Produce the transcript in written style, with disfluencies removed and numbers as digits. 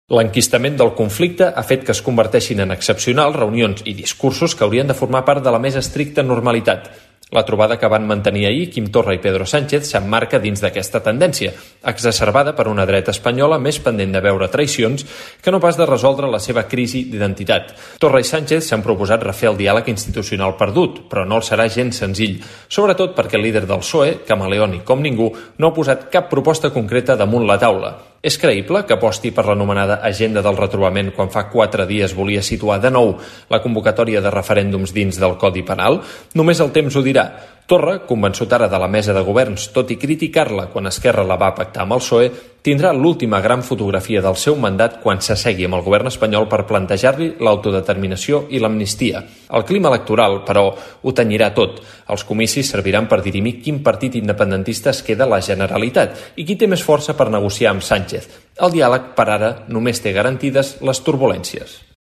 L'enquistament del conflicte ha fet que es converteixin en excepcionals reunions i discursos que haurien de formar part de la més estricta normalitat. La trobada que van mantenir ahir Quim Torra i Pedro Sánchez s'emmarca dins d'aquesta tendència, exacerbada per una dreta espanyola més pendent de veure traïcions que no pas de resoldre la seva crisi d'identitat. Torra i Sánchez s'han proposat refer el diàleg institucional perdut, però no el serà gens senzill, sobretot perquè el líder del PSOE, camaleoni com ningú, no ha posat cap proposta concreta damunt la taula. És creïble que aposti per l'anomenada agenda del retrobament quan fa 4 dies volia situar de nou la convocatòria de referèndums dins del Codi Penal? Només el temps ho dirà. Torra, convençut ara de la mesa de governs, tot i criticar-la quan Esquerra la va pactar amb el PSOE, tindrà l'última gran fotografia del seu mandat quan s'assegui amb el govern espanyol per plantejar-li l'autodeterminació i l'amnistia. El clima electoral, però, ho tenyirà tot. Els comicis serviran per dirimir quin partit independentista es queda a la Generalitat i qui té més força per negociar amb Sánchez. El diàleg, per ara, només té garantides les turbulències.